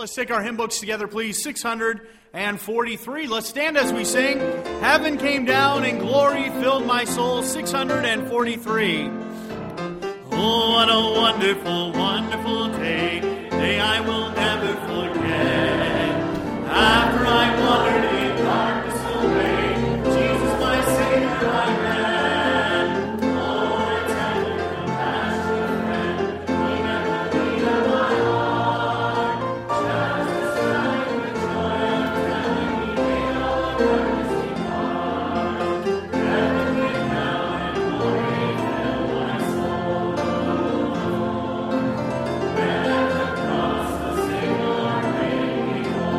Let's take our hymn books together, please. 643. Let's stand as we sing. Heaven came down and glory filled my soul. 643. Oh, what a wonderful, wonderful day. Day I will never forget. After I wandered in darkness away, Jesus my Savior I ran. Oh, a tender, compassionate friend, He never beat at my heart. Just as I with joy and telling, He made all the darkness depart. Heaven came down and glory filled my soul. When at the cross the Savior made me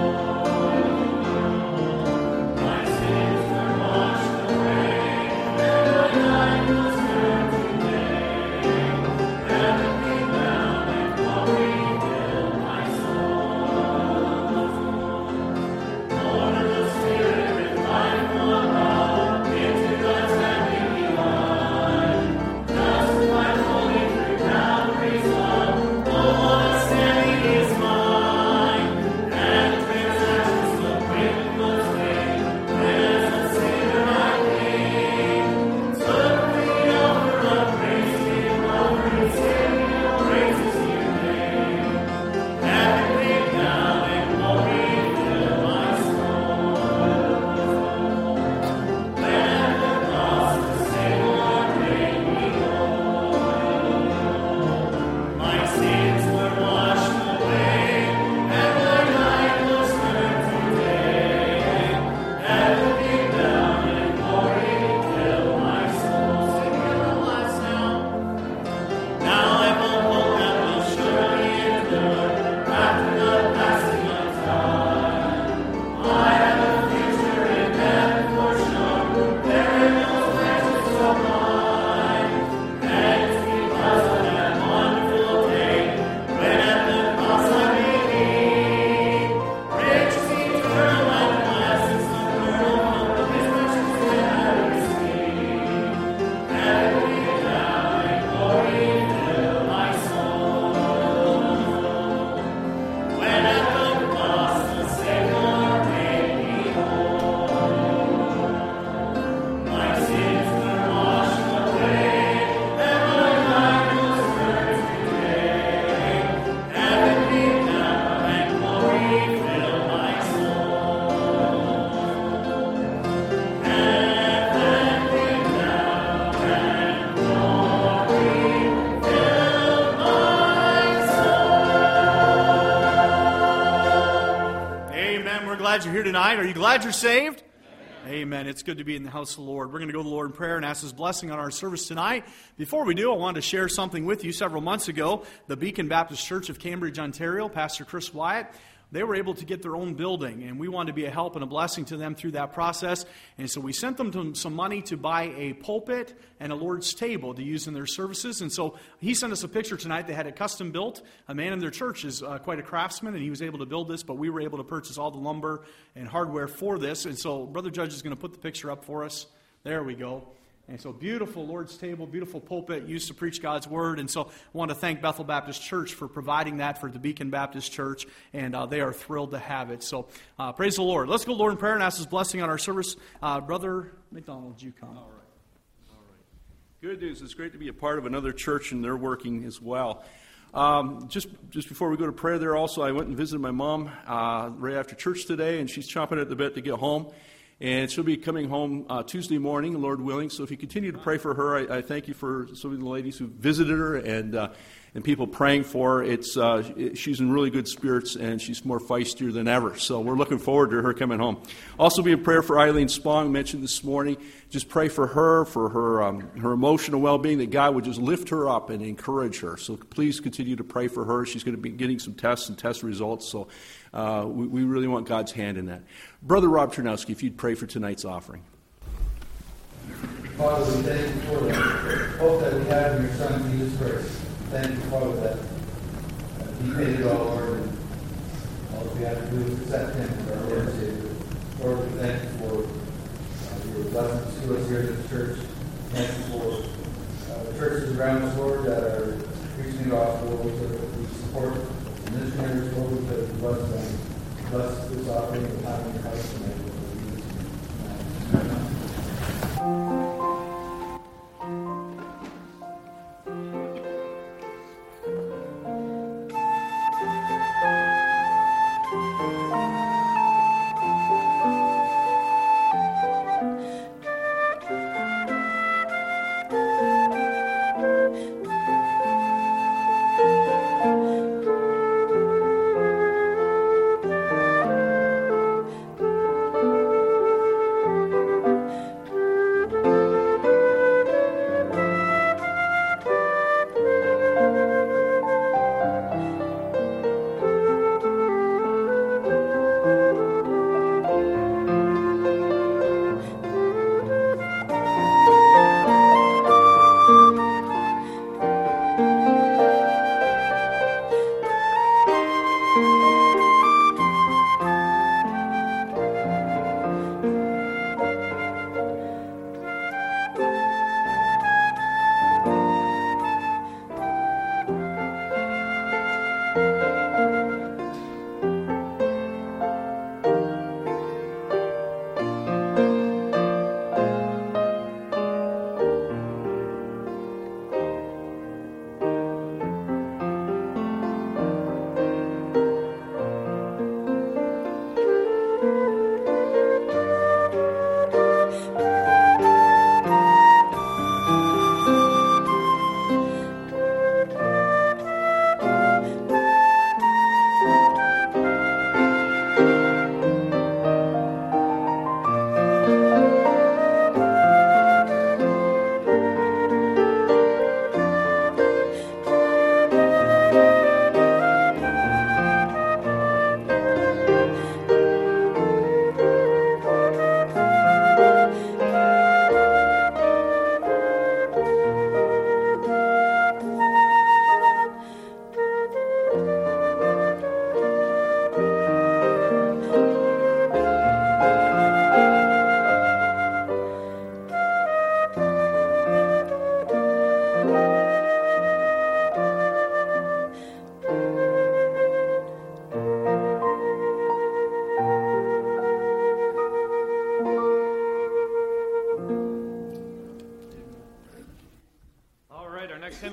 whole, my sins were washed away, and my life was turned today. Heaven came down and glory filled my soul. Born of the Spirit with life full of love, into God's family begun. Justified fully through Calvary's love, oh, what a standing is mine. And the transactions so great was made, when as a Savior I came. Took the offer of grace, gave offering, Savior praises you name. Heaven came down and glory filled my soul. When at the cross the Savior made me whole, my sins were washed away, and my life was turned today. Heaven came down and glory filled my soul. Sing it one last now. Now I will hope that will surely endure after the passing of time. I have a future in heaven for sure. There are no pleasures so mine, and it's because of that wonderful day when at the cross I believe. Riches eternal and blessings eternal from His riches that I receive. Heaven came down and glory filled my soul. When at the cross the Savior made me whole, my sins were washed away, and my life was turned today. Heaven came down and glory filled my soul. Heaven came down and glory filled my soul. Amen. We're glad you're here tonight. Are you glad you're saved? Amen. It's good to be in the house of the Lord. We're going to go to the Lord in prayer and ask His blessing on our service tonight. Before we do, I wanted to share something with you. Several months ago, the Beacon Baptist Church of Cambridge, Ontario, Pastor Chris Wyatt, they were able to get their own building, and we wanted to be a help and a blessing to them through that process. And so we sent them some money to buy a pulpit and a Lord's table to use in their services. And so he sent us a picture tonight. They had it custom built. A man in their church is quite a craftsman, and he was able to build this, but we were able to purchase all the lumber and hardware for this. And so Brother Judge is going to put the picture up for us. There we go. And so beautiful Lord's table, beautiful pulpit used to preach God's Word. And so I want to thank Bethel Baptist Church for providing that for the Beacon Baptist Church. And they are thrilled to have it. So praise the Lord. Let's go to the Lord in prayer and ask His blessing on our service. Brother McDonald, you come. All right. Good news. It's great to be a part of another church, and they're working as well. Just before we go to prayer there also, I went and visited my mom right after church today, and she's chomping at the bit to get home. And she'll be coming home Tuesday morning, Lord willing. So if you continue to pray for her, I thank you for some of the ladies who visited her and people praying for her. She's in really good spirits, and she's more feistier than ever. So we're looking forward to her coming home. Also be in prayer for Eileen Spong, mentioned this morning. Just pray for her emotional well-being, that God would just lift her up and encourage her. So please continue to pray for her. She's going to be getting some tests and test results. So we really want God's hand in that. Brother Rob Chernowski, if you'd pray for tonight's offering. Father, we thank you for the hope that we have in your Son, Jesus Christ. Thank you, Father, that He paid it all, Lord, and all we have to do is accept Him as our Lord and Savior. Lord, we thank you for your blessings to us here in this church. Thank you for the churches around us, Lord, that are preaching the gospel. We support the missionaries, Lord, because we bless them.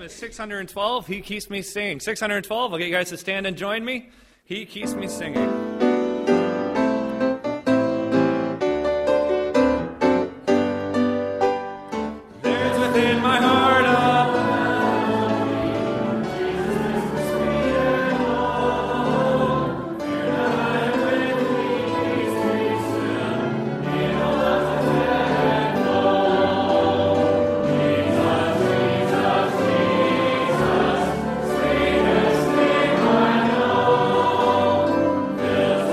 is 612, He Keeps Me Singing. 612, I'll get you guys to stand and join me. He Keeps Me Singing. There's within my heart a This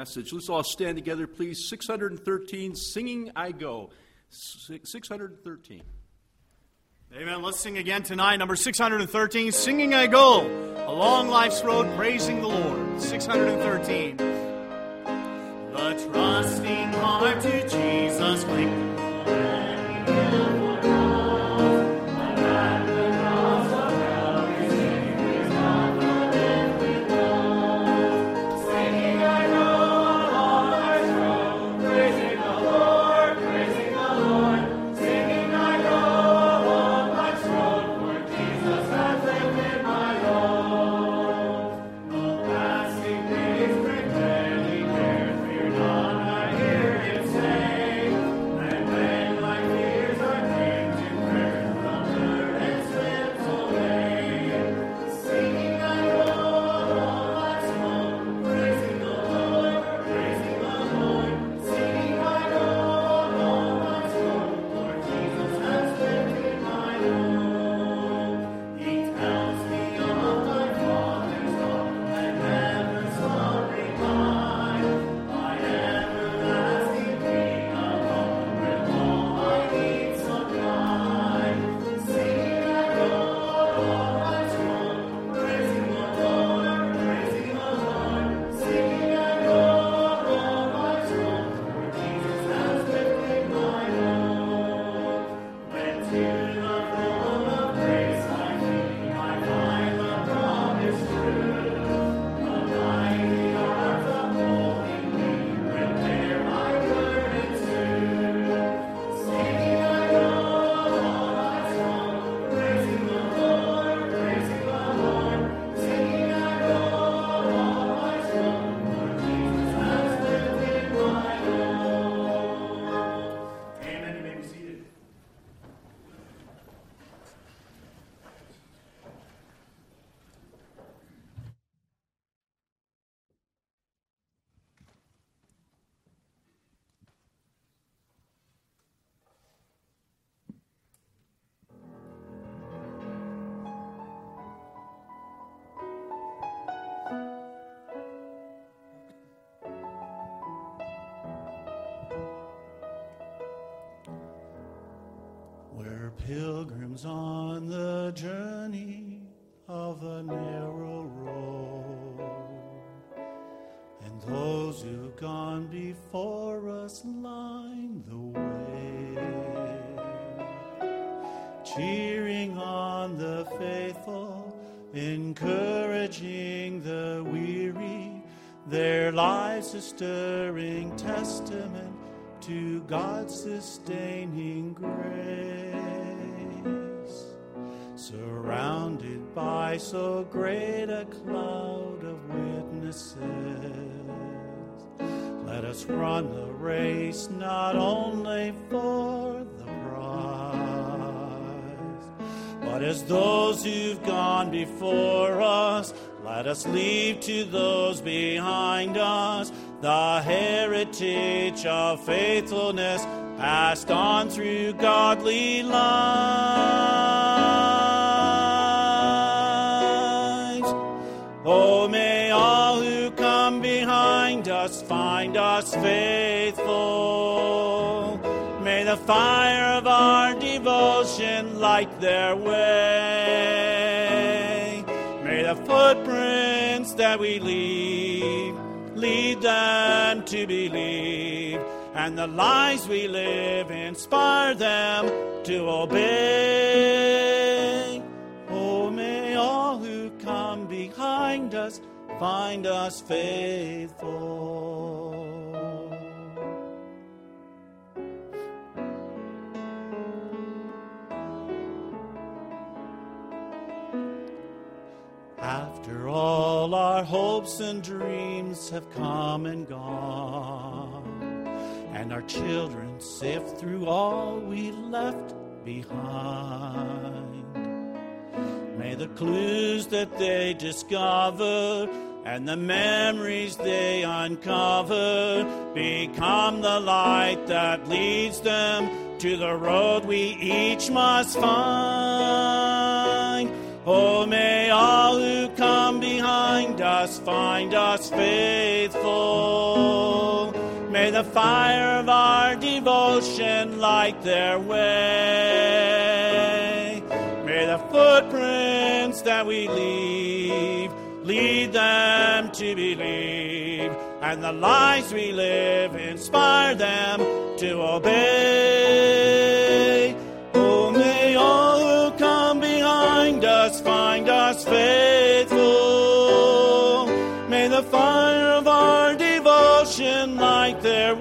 message. Let's all stand together, please. 613, Singing I Go. 613. Amen. Let's sing again tonight. Number 613, Singing I Go, along life's road, praising the Lord. 613. The trusting heart to Jesus cling. We're pilgrims on the journey of a narrow road, and those who've gone before us line the way, cheering on the faithful, encouraging the weary, their lives a stirring testament to God's sustaining grace. Surrounded by so great a cloud of witnesses, let us run the race not only for the prize, but as those who've gone before us, let us leave to those behind us the heritage of faithfulness passed on through godly lives. Oh, may all who come behind us find us faithful. May the fire of our devotion light their way. May the footprints that we leave lead them to believe, and the lives we live inspire them to obey. Oh, may all who come behind us find us faithful. After all our hopes and dreams have come and gone, and our children sift through all we left behind, may the clues that they discover and the memories they uncover become the light that leads them to the road we each must find. Oh, may all who come behind us find us faithful. May the fire of our devotion light their way. May the footprints that we leave lead them to believe, and the lives we live inspire them to obey. Oh, may all who come behind us find us faithful. May the fire of our devotion light their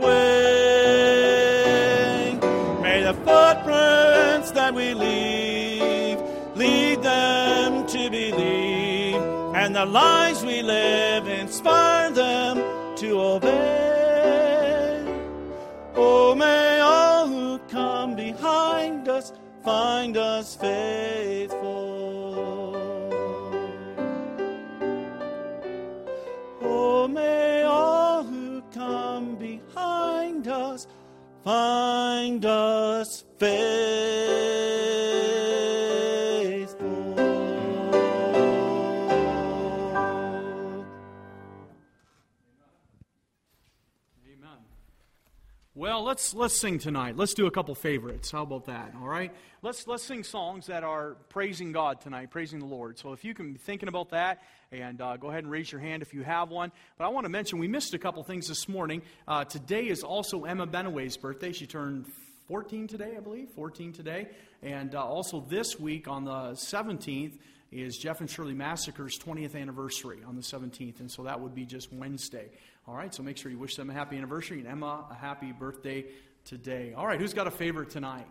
way. May the footprints that we leave lead them to believe, and the lives we live inspire them to obey. Oh, may all who come behind us find us faithful. Oh, may all who come behind us find us faithful. Well, let's sing tonight. Let's do a couple favorites. How about that? All right. Let's sing songs that are praising God tonight, praising the Lord. So if you can be thinking about that, and go ahead and raise your hand if you have one. But I want to mention we missed a couple things this morning. Today is also Emma Benaway's birthday. She turned 14 today, I believe. 14 today, and also this week on the 17th is Jeff and Shirley Massacre's 20th anniversary on the 17th, and so that would be just Wednesday. All right, so make sure you wish them a happy anniversary, and Emma a happy birthday today. All right, who's got a favorite tonight?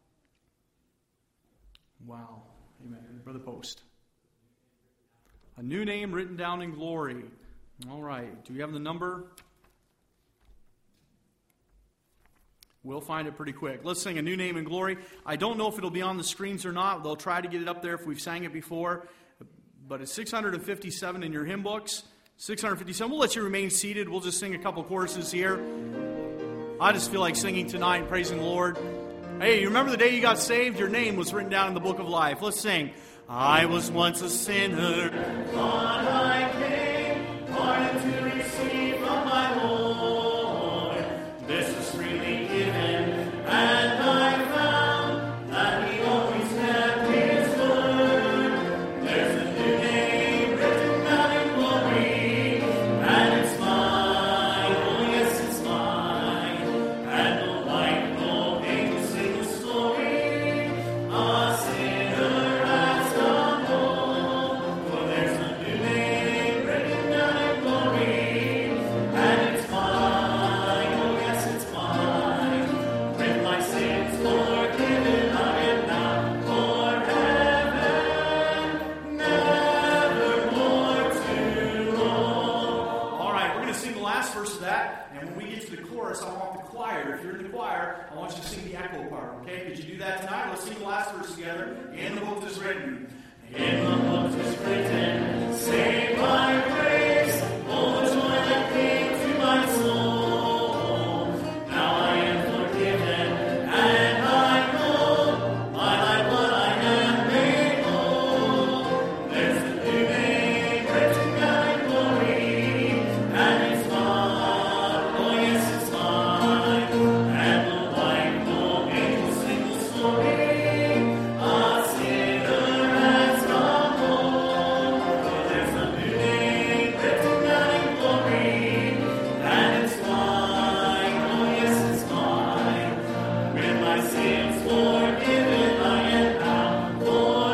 Wow. Amen. Brother Post. A new name written down in glory. All right, do we have the number? We'll find it pretty quick. Let's sing A New Name in Glory. I don't know if it'll be on the screens or not. They'll try to get it up there if we've sang it before. But it's 657 in your hymn books. 657. We'll let you remain seated. We'll just sing a couple choruses here. I just feel like singing tonight and praising the Lord. Hey, you remember the day you got saved? Your name was written down in the book of life. Let's sing. I was once a sinner. On I came, pardon to receive from my Lord. This is freely given, and I found that He always kept His word. There's a new name written down in glory, and it's mine. Oh yes, it's mine. And no light, no angel sing the story. A sinner has come home, for there's a new name written down in glory, and it's mine. Oh yes, it's mine. With my sins forgiven, I am now for heaven, never more to roam. All right, we're going to sing the last verse of that, and when we get to the chorus, I want the choir. If you're in the choir, I want you to sing the echo part, okay? Could you do that tonight? Let's sing the last verse together. In the book is written. In the book is written, saved by grace, oh, the joy that came to my soul. Now I am forgiven, and I know, by thy blood I am made whole. There's a new name written down in glory, and it's mine, oh yes, it's mine. And no light, no angel sing the story. A sinner has come home, for there's a new name written down in glory, and it's mine, oh yes, it's mine. With my sins forgiven, I am bound for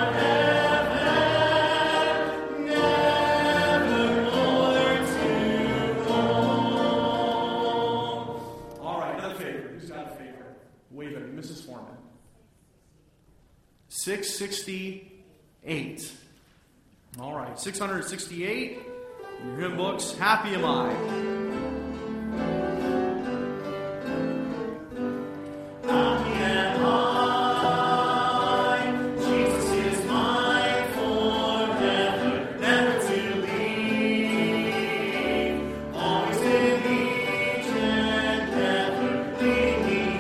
heaven, never more to roam. All right, another favorite. Who's got a favorite? Wave at me, Mrs. Foreman. 668. All right, 668. In your hymn books, Happy Am I. Happy am I, Jesus is mine forever, never to leave. Always in each and ever, leading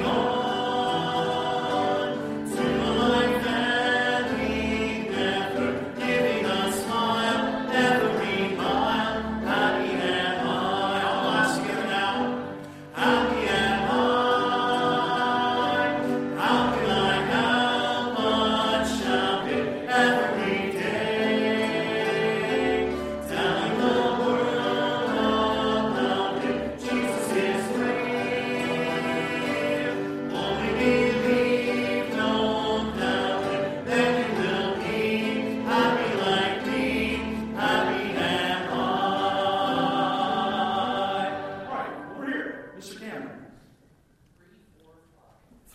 on to a life that He never given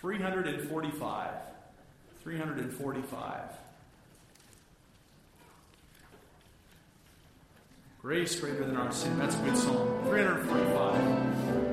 345. 345. Grace greater than our sin. That's a good song. 345.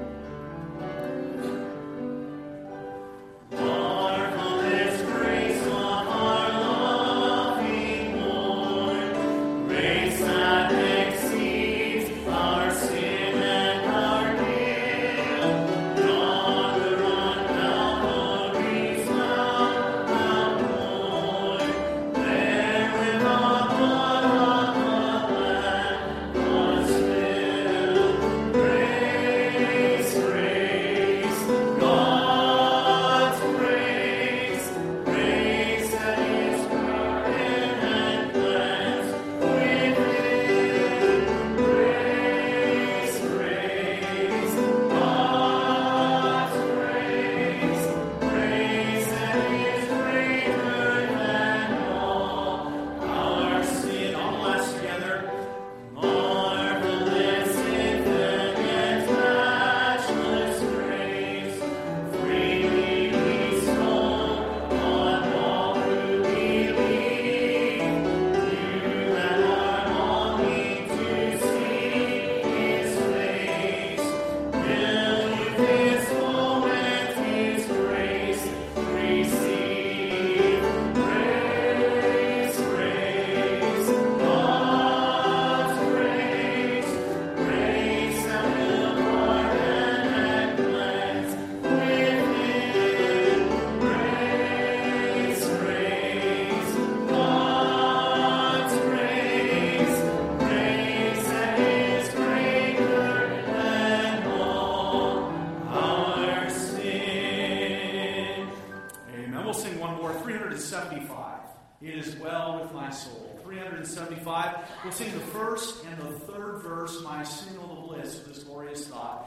We'll sing the first and the third verse, My Signal of Bliss, with this glorious thought.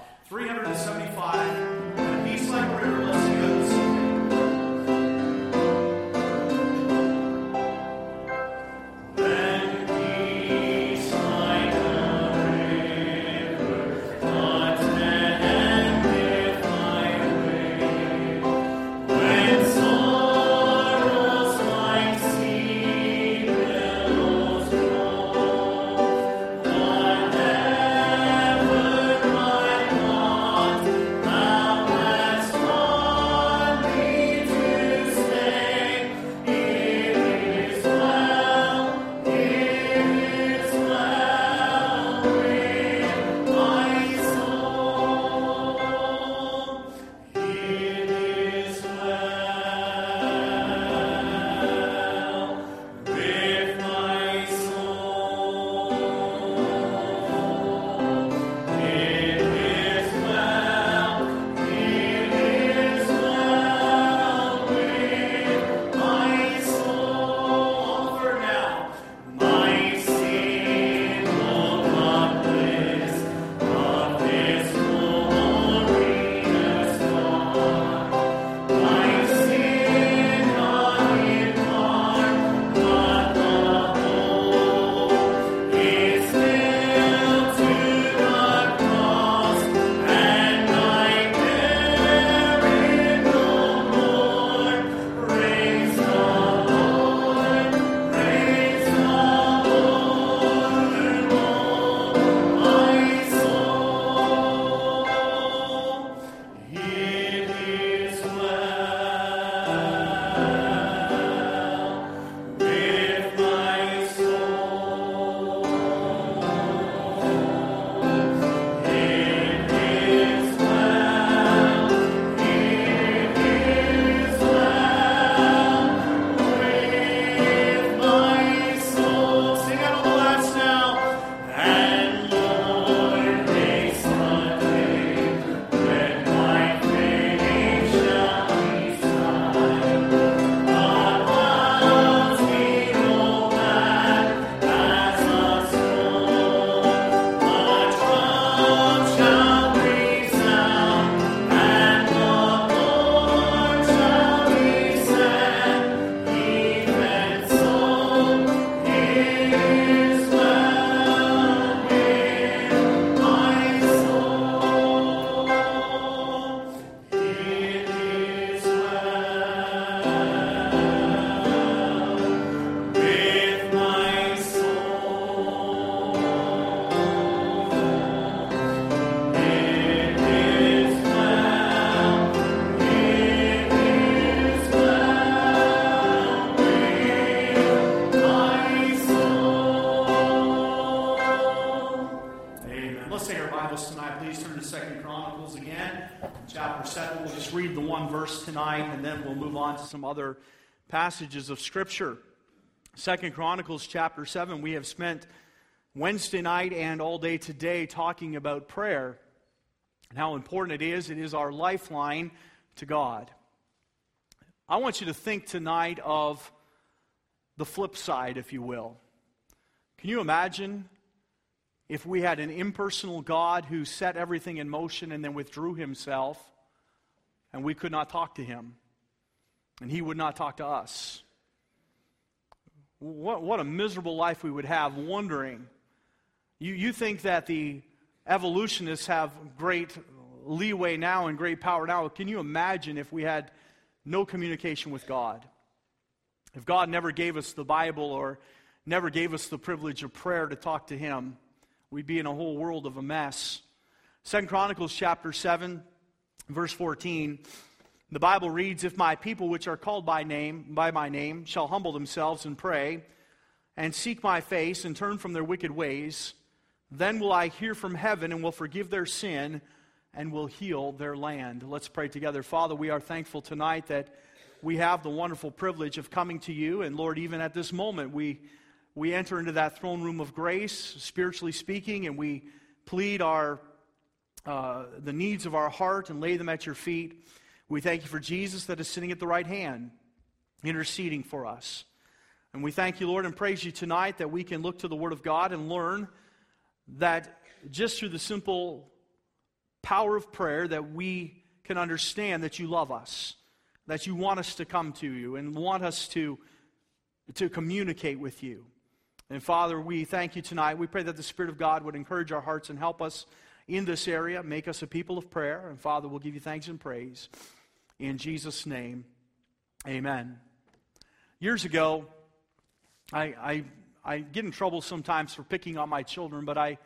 375, and peace like a river, let's sing it. Thou hast verse tonight, and then we'll move on to some other passages of Scripture. 2 Chronicles chapter 7, we have spent Wednesday night and all day today talking about prayer and how important it is. It is our lifeline to God. I want you to think tonight of the flip side, if you will. Can you imagine if we had an impersonal God who set everything in motion and then withdrew himself, and we could not talk to him, and he would not talk to us? What a miserable life we would have wondering. You think that the evolutionists have great leeway now and great power now. Can you imagine if we had no communication with God? If God never gave us the Bible or never gave us the privilege of prayer to talk to him, we'd be in a whole world of a mess. 2 Chronicles chapter 7, verse 14, the Bible reads, "If my people which are called by my name, shall humble themselves and pray, and seek my face, and turn from their wicked ways, then will I hear from heaven, and will forgive their sin, and will heal their land." Let's pray together. Father, we are thankful tonight that we have the wonderful privilege of coming to you, and Lord, even at this moment, we enter into that throne room of grace, spiritually speaking, and we plead the needs of our heart and lay them at your feet. We thank you for Jesus that is sitting at the right hand, interceding for us. And we thank you, Lord, and praise you tonight that we can look to the Word of God and learn that just through the simple power of prayer that we can understand that you love us, that you want us to come to you and want us to communicate with you. And Father, we thank you tonight. We pray that the Spirit of God would encourage our hearts and help us in this area, make us a people of prayer. And Father, we'll give you thanks and praise. In Jesus' name, amen. Years ago, I get in trouble sometimes for picking on my children, but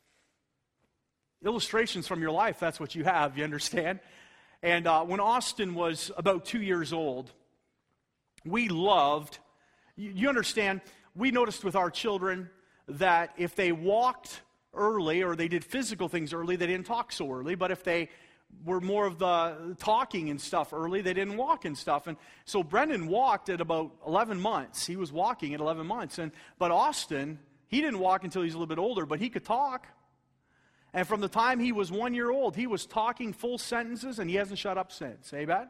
illustrations from your life, that's what you have, you understand? And when Austin was about 2 years old, we loved, you understand, we noticed with our children that if they walked early or they did physical things early, they didn't talk so early. But if they were more of the talking and stuff early, they didn't walk and stuff. And so Brendan walked at about 11 months. He was walking at 11 months. But Austin, he didn't walk until he was a little bit older, but he could talk. And from the time he was 1 year old, he was talking full sentences, and he hasn't shut up since. Amen?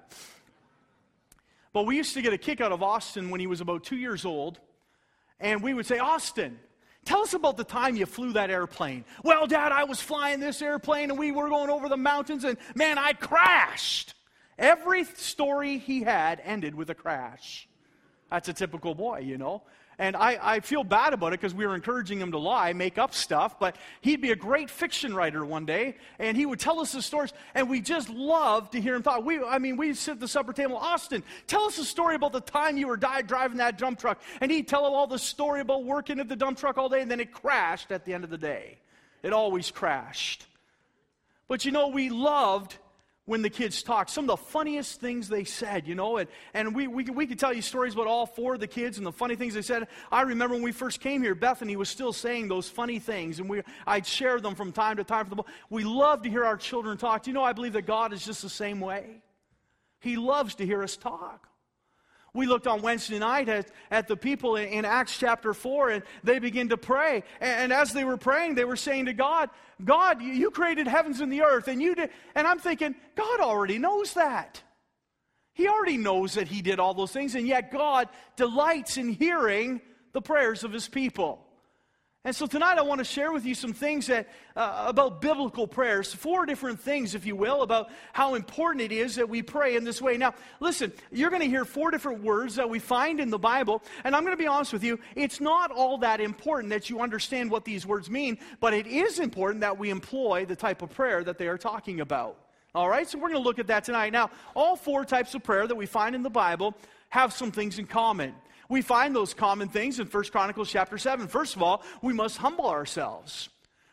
But we used to get a kick out of Austin when he was about 2 years old. And we would say, "Austin, tell us about the time you flew that airplane." "Well, Dad, I was flying this airplane and we were going over the mountains and, man, I crashed." Every story he had ended with a crash. That's a typical boy, you know. And I feel bad about it because we were encouraging him to lie, make up stuff, but he'd be a great fiction writer one day, and he would tell us the stories, and we just loved to hear him talk. We'd sit at the supper table, "Austin, tell us a story about the time you were driving that dump truck." And he'd tell him all the story about working at the dump truck all day, and then it crashed at the end of the day. It always crashed. But, you know, we loved when the kids talked. Some of the funniest things they said, you know, and we could tell you stories about all four of the kids and the funny things they said. I remember when we first came here, Bethany was still saying those funny things, and I'd share them from time to time. We love to hear our children talk. Do you know, I believe that God is just the same way. He loves to hear us talk. We looked on Wednesday night at the people in Acts chapter 4, and they began to pray. And as they were praying, they were saying to God, "God, you created heavens and the earth, and you did." And I'm thinking, God already knows that. He already knows that he did all those things, and yet God delights in hearing the prayers of his people. And so tonight I want to share with you some things about biblical prayers, 4 different things, if you will, about how important it is that we pray in this way. Now, listen, you're going to hear 4 different words that we find in the Bible, and I'm going to be honest with you, it's not all that important that you understand what these words mean, but it is important that we employ the type of prayer that they are talking about. All right, so we're going to look at that tonight. Now, all 4 types of prayer that we find in the Bible have some things in common. We find those common things in 1 Chronicles chapter 7. First of all, we must humble ourselves.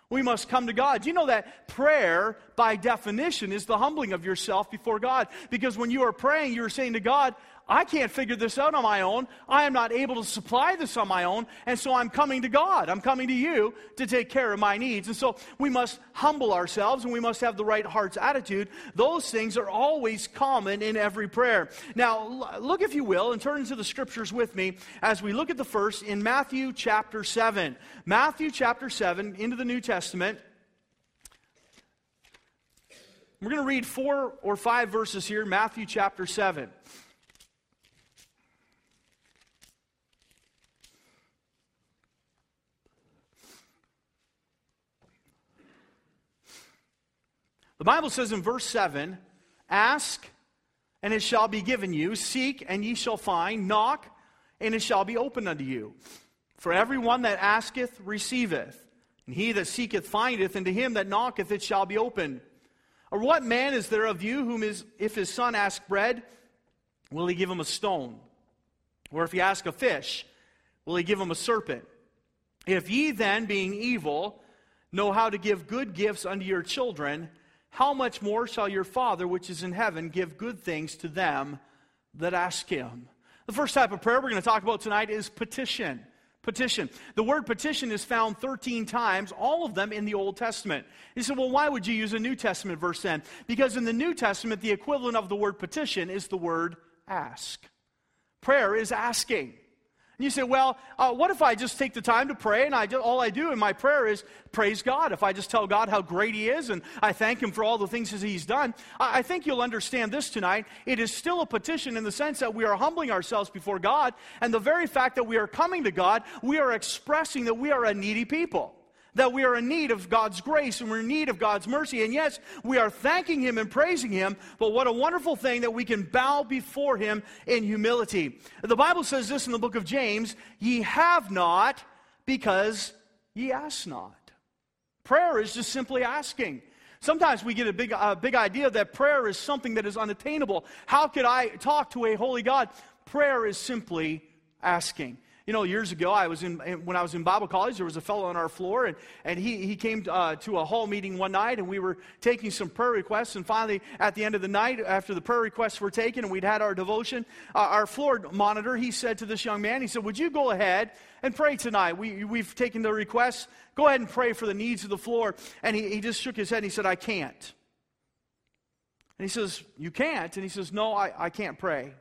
We must come to God. Do you know that prayer, by definition, is the humbling of yourself before God? Because when you are praying, you are saying to God, I can't figure this out on my own. I am not able to supply this on my own. And so I'm coming to God. I'm coming to you to take care of my needs. And so we must humble ourselves, and we must have the right heart's attitude. Those things are always common in every prayer. Now, look, if you will, and turn into the scriptures with me as we look at the first in Matthew chapter 7. Matthew chapter 7 into the New Testament. We're going to read 4 or 5 verses here, Matthew chapter 7. The Bible says in verse 7, ask, and it shall be given you. Seek, and ye shall find. Knock, and it shall be opened unto you. For everyone that asketh receiveth, and he that seeketh findeth, and to him that knocketh it shall be opened. Or what man is there of you whom if his son ask bread, will he give him a stone? Or if he ask a fish, will he give him a serpent? If ye then, being evil, know how to give good gifts unto your children, how much more shall your Father which is in heaven give good things to them that ask him? The first type of prayer we're going to talk about tonight is petition. Petition. The word petition is found 13 times, all of them in the Old Testament. You say, well, why would you use a New Testament verse then? Because in the New Testament, the equivalent of the word petition is the word ask. Prayer is asking. And you say, well, what if I just take the time to pray and all I do in my prayer is praise God? If I just tell God how great He is and I thank Him for all the things that He's done, I think you'll understand this tonight. It is still a petition in the sense that we are humbling ourselves before God, and the very fact that we are coming to God, we are expressing that we are a needy people. That we are in need of God's grace and we're in need of God's mercy. And yes, we are thanking Him and praising Him, but what a wonderful thing that we can bow before Him in humility. The Bible says this in the book of James, ye have not because ye ask not. Prayer is just simply asking. Sometimes we get a big idea that prayer is something that is unattainable. How could I talk to a holy God? Prayer is simply asking. You know, years ago, when I was in Bible college, there was a fellow on our floor, and he came to a hall meeting one night, and we were taking some prayer requests, and finally, at the end of the night, after the prayer requests were taken, and we'd had our devotion, our floor monitor, he said to this young man, he said, would you go ahead and pray tonight? We've taken the requests. Go ahead and pray for the needs of the floor. And he just shook his head, and he said, I can't. And he says, you can't? And he says, no, I can't pray.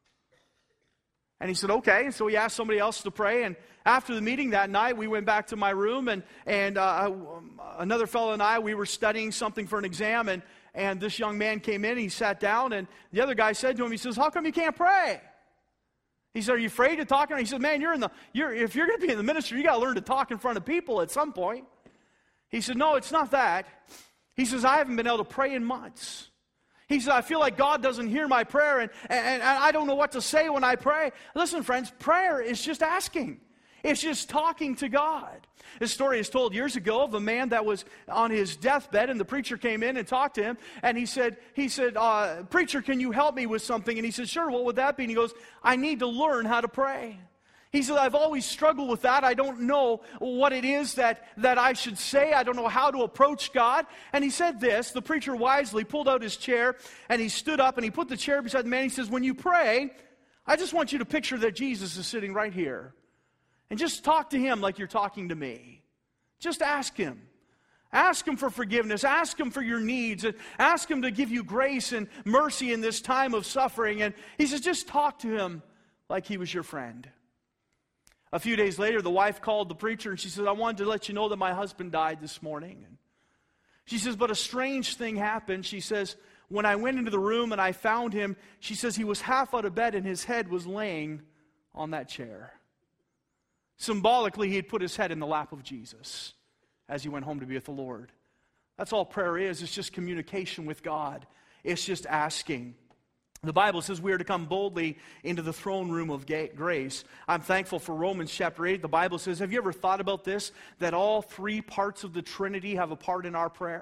And he said, okay. And so he asked somebody else to pray. And after the meeting that night, we went back to my room. And another fellow and I, we were studying something for an exam. And this young man came in. And he sat down. And the other guy said to him, he says, how come you can't pray? He said, are you afraid to talk? And he said, man, if you're going to be in the ministry, you got to learn to talk in front of people at some point. He said, no, it's not that. He says, I haven't been able to pray in months. He said, I feel like God doesn't hear my prayer, and I don't know what to say when I pray. Listen, friends, prayer is just asking. It's just talking to God. This story is told years ago of a man that was on his deathbed, and the preacher came in and talked to him, and he said, preacher, can you help me with something? And he said, sure, what would that be? And he goes, I need to learn how to pray. He said, I've always struggled with that. I don't know what it is that I should say. I don't know how to approach God. And he said this, the preacher wisely pulled out his chair, and he stood up, and he put the chair beside the man. He says, when you pray, I just want you to picture that Jesus is sitting right here. And just talk to Him like you're talking to me. Just ask Him. Ask Him for forgiveness. Ask Him for your needs. And ask Him to give you grace and mercy in this time of suffering. And he says, just talk to Him like He was your friend. A few days later, the wife called the preacher, and she said, I wanted to let you know that my husband died this morning. And she says, but a strange thing happened. She says, when I went into the room and I found him, she says he was half out of bed and his head was laying on that chair. Symbolically, he had put his head in the lap of Jesus as he went home to be with the Lord. That's all prayer is. It's just communication with God. It's just asking. The Bible says we are to come boldly into the throne room of grace. I'm thankful for Romans chapter 8. The Bible says, have you ever thought about this? That all three parts of the Trinity have a part in our prayer.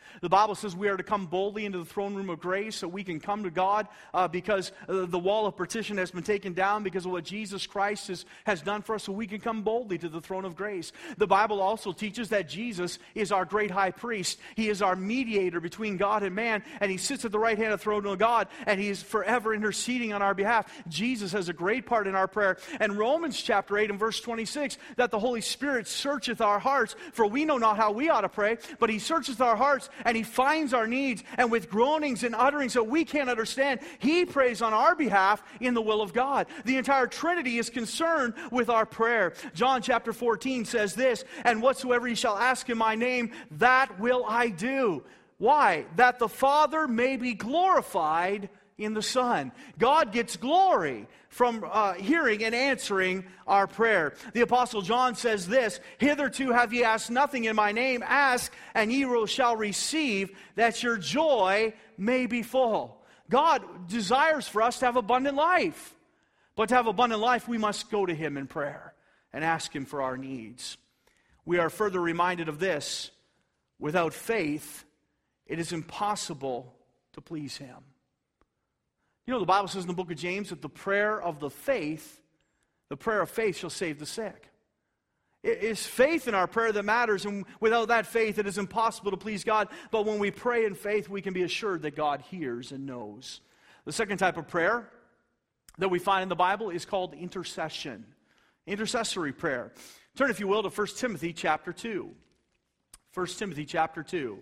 The Bible says we are to come boldly into the throne room of grace so we can come to God because the wall of partition has been taken down because of what Jesus Christ has done for us, so we can come boldly to the throne of grace. The Bible also teaches that Jesus is our great high priest. He is our mediator between God and man, and he sits at the right hand of the throne of God, and he is forever interceding on our behalf. Jesus has a great part in our prayer. And Romans chapter 8 and verse 26, that the Holy Spirit searcheth our hearts, for we know not how we ought to pray, but he searcheth our hearts, and he finds our needs, and with groanings and utterings that we can't understand, he prays on our behalf in the will of God. The entire Trinity is concerned with our prayer. John chapter 14 says this, and whatsoever ye shall ask in my name, that will I do. Why? That the Father may be glorified in the Son. God gets glory from hearing and answering our prayer. The Apostle John says this, hitherto have ye asked nothing in my name, ask and ye shall receive, that your joy may be full. God desires for us to have abundant life. But to have abundant life, we must go to him in prayer and ask him for our needs. We are further reminded of this, without faith, it is impossible to please him. You know, the Bible says in the book of James that the prayer of faith shall save the sick. It is faith in our prayer that matters, and without that faith, it is impossible to please God. But when we pray in faith, we can be assured that God hears and knows. The second type of prayer that we find in the Bible is called intercession. Intercessory prayer. Turn, if you will, to 1 Timothy chapter 2. 1 Timothy chapter 2.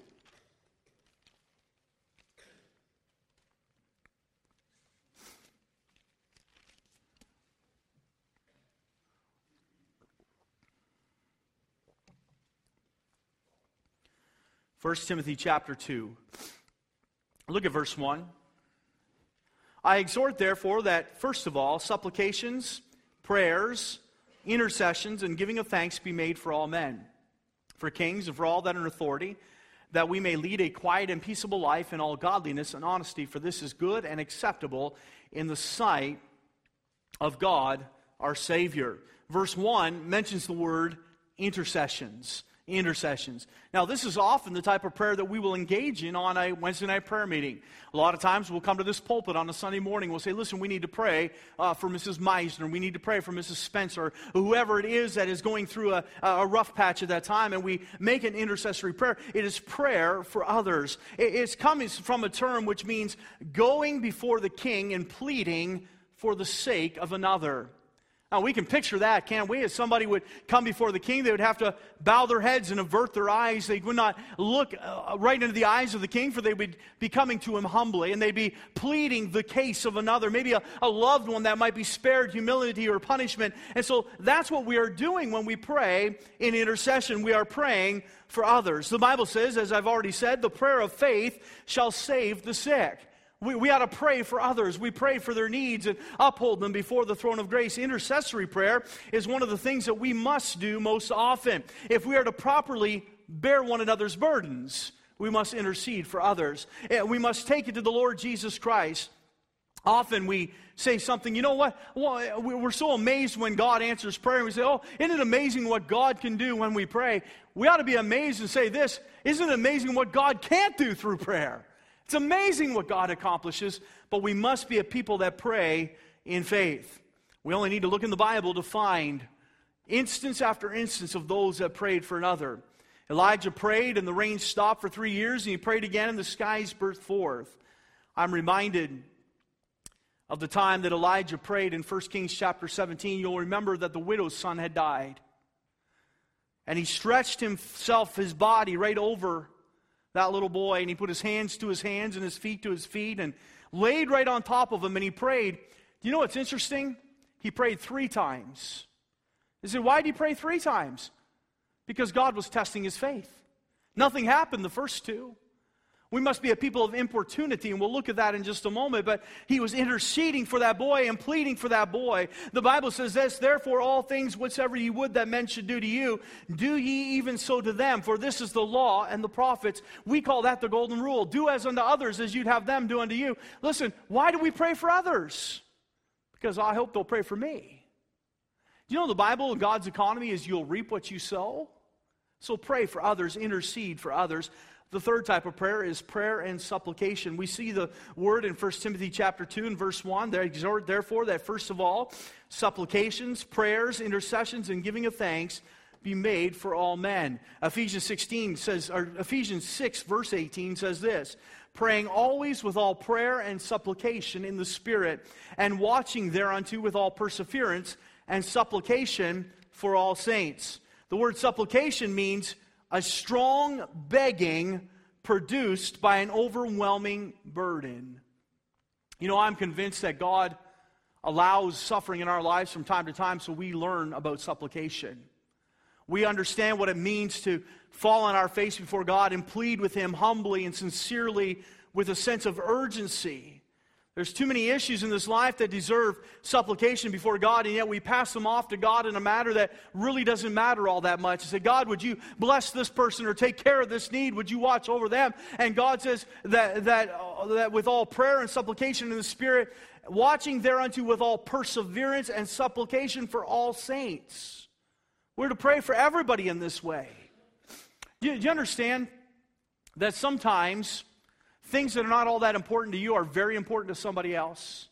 First Timothy chapter 2. Look at verse 1. I exhort, therefore, that first of all, supplications, prayers, intercessions, and giving of thanks be made for all men, for kings and for all that are in authority, that we may lead a quiet and peaceable life in all godliness and honesty, for this is good and acceptable in the sight of God our Savior. Verse 1 mentions the word intercessions. Intercessions. Now, this is often the type of prayer that we will engage in on a Wednesday night prayer meeting. A lot of times we'll come to this pulpit on a Sunday morning. We'll say, listen, we need to pray for Mrs. Meisner. We need to pray for Mrs. Spencer, or whoever it is that is going through a rough patch at that time, and we make an intercessory prayer. It is prayer for others. It's coming from a term which means going before the king and pleading for the sake of another. Now, we can picture that, can't we? As somebody would come before the king, they would have to bow their heads and avert their eyes. They would not look right into the eyes of the king, for they would be coming to him humbly, and they'd be pleading the case of another, maybe a loved one that might be spared humiliation or punishment. And so that's what we are doing when we pray in intercession. We are praying for others. The Bible says, as I've already said, the prayer of faith shall save the sick. We ought to pray for others. We pray for their needs and uphold them before the throne of grace. Intercessory prayer is one of the things that we must do most often. If we are to properly bear one another's burdens, we must intercede for others. We must take it to the Lord Jesus Christ. Often we say something, you know what? Well, we're so amazed when God answers prayer, and we say, oh, isn't it amazing what God can do when we pray? We ought to be amazed and say this, isn't it amazing what God can't do through prayer? It's amazing what God accomplishes, but we must be a people that pray in faith. We only need to look in the Bible to find instance after instance of those that prayed for another. Elijah prayed and the rain stopped for 3 years, and he prayed again and the skies burst forth. I'm reminded of the time that Elijah prayed in 1 Kings chapter 17. You'll remember that the widow's son had died. And he stretched himself, his body, right over that little boy, and he put his hands to his hands and his feet to his feet and laid right on top of him, and he prayed. Do you know what's interesting? He prayed 3 times. You say, why did he pray 3 times? Because God was testing his faith. Nothing happened the first 2. We must be a people of importunity, and we'll look at that in just a moment, but he was interceding for that boy and pleading for that boy. The Bible says this, therefore all things whatsoever ye would that men should do to you, do ye even so to them, for this is the law and the prophets. We call that the golden rule. Do as unto others as you'd have them do unto you. Listen, why do we pray for others? Because I hope they'll pray for me. Do you know the Bible, God's economy is you'll reap what you sow? So pray for others, intercede for others. The third type of prayer is prayer and supplication. We see the word in 1 Timothy chapter 2 and verse 1. There exhort, therefore, that first of all, supplications, prayers, intercessions, and giving of thanks be made for all men. Ephesians 6 verse 18 says this, praying always with all prayer and supplication in the Spirit, and watching thereunto with all perseverance and supplication for all saints. The word supplication means a strong begging produced by an overwhelming burden. You know, I'm convinced that God allows suffering in our lives from time to time so we learn about supplication. We understand what it means to fall on our face before God and plead with Him humbly and sincerely with a sense of urgency. There's too many issues in this life that deserve supplication before God, and yet we pass them off to God in a matter that really doesn't matter all that much. And say, God, would you bless this person or take care of this need? Would you watch over them? And God says that with all prayer and supplication in the Spirit, watching thereunto with all perseverance and supplication for all saints. We're to pray for everybody in this way. Do you understand that sometimes things that are not all that important to you are very important to somebody else?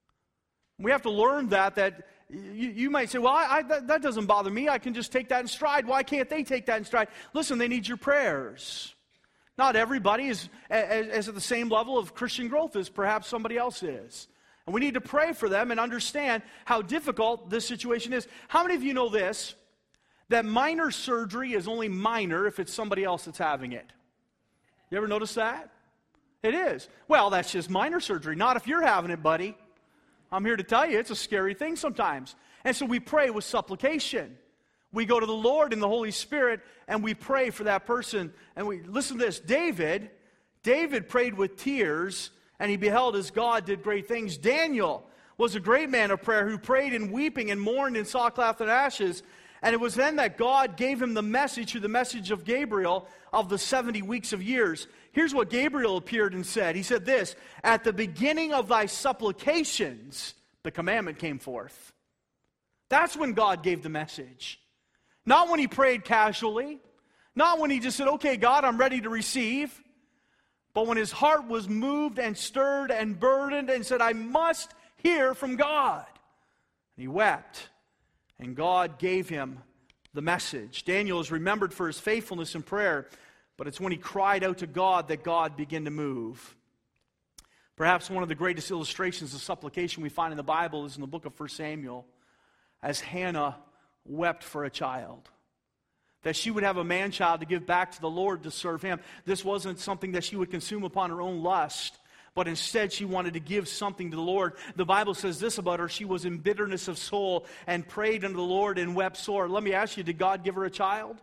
We have to learn that you might say, well, that doesn't bother me. I can just take that in stride. Why can't they take that in stride? Listen, they need your prayers. Not everybody is at the same level of Christian growth as perhaps somebody else is. And we need to pray for them and understand how difficult this situation is. How many of you know this? That minor surgery is only minor if it's somebody else that's having it. You ever notice that? It is. Well, that's just minor surgery. Not if you're having it, buddy. I'm here to tell you, it's a scary thing sometimes. And so we pray with supplication. We go to the Lord in the Holy Spirit and we pray for that person. And we listen to this. David prayed with tears and he beheld as God did great things. Daniel was a great man of prayer who prayed in weeping and mourned in sackcloth and ashes. And it was then that God gave him the message through the message of Gabriel of the 70 weeks of years. Here's what Gabriel appeared and said. He said this, at the beginning of thy supplications, the commandment came forth. That's when God gave the message. Not when he prayed casually. Not when he just said, okay, God, I'm ready to receive. But when his heart was moved and stirred and burdened and said, I must hear from God. And he wept. And God gave him the message. Daniel is remembered for his faithfulness in prayer, but it's when he cried out to God that God began to move. Perhaps one of the greatest illustrations of supplication we find in the Bible is in the book of 1 Samuel, as Hannah wept for a child. That she would have a man-child to give back to the Lord to serve him. This wasn't something that she would consume upon her own lust, but instead she wanted to give something to the Lord. The Bible says this about her, she was in bitterness of soul and prayed unto the Lord and wept sore. Let me ask you, did God give her a child?